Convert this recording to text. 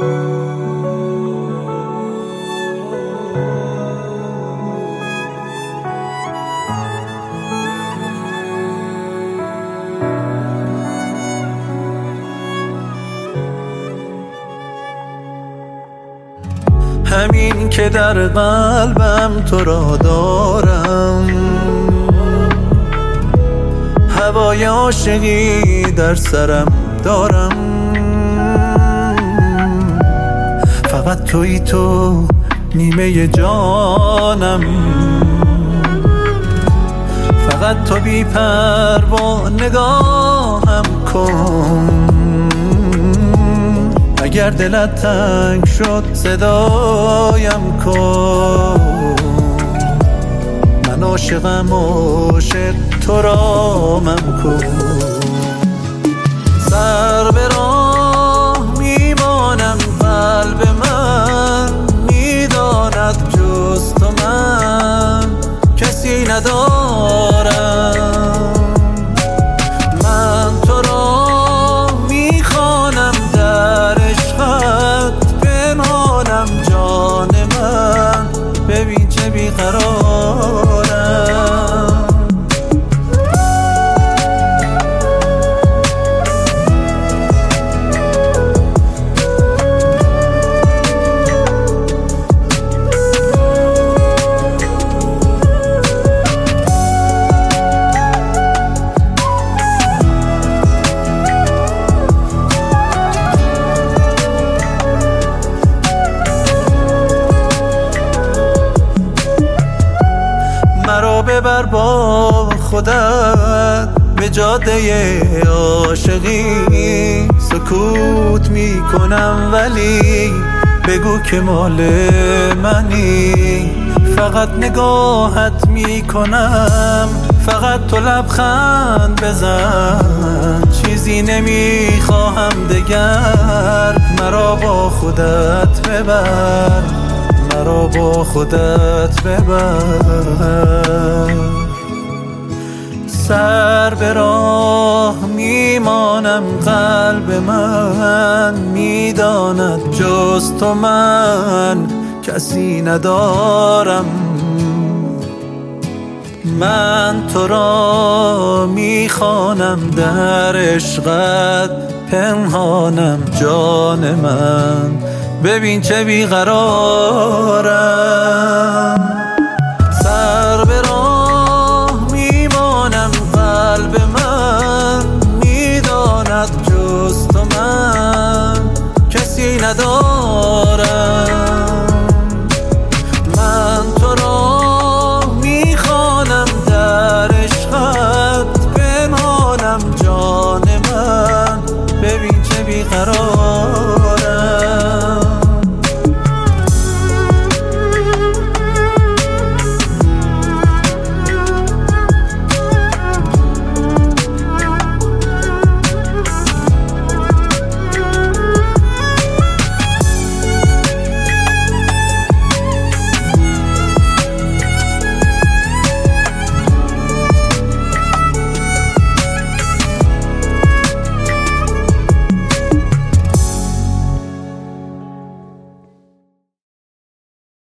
همین که در قلبم تو را دارم، هوای عاشقی در سرم دارم. فقط تویی تو نیمه جانم، فقط تو بی پروا نگاهم کن. اگر دلت تنگ شد صدایم کن. من عاشقم، عاشق تو را من کن. سر به راه میمانم، قلب من میداند جز تو من کسی ندارم. من تو را میخوانم در عشقت، پنهانم جان من، ببین چه بیقرارم. مرا ببر با خودت به جاده عاشقی. سکوت میکنم ولی بگو که مال منی. فقط نگاهت میکنم، فقط تو لبخند بزن. چیزی نمیخواهم دگر، مرا با خودت ببر، مرا با خودت ببر. سر به راه میمانم، قلب من میداند جز تو من کسی ندارم. من تو را میخوانم در عشقت، پنهانم جان من، ببین چه بیقرارم.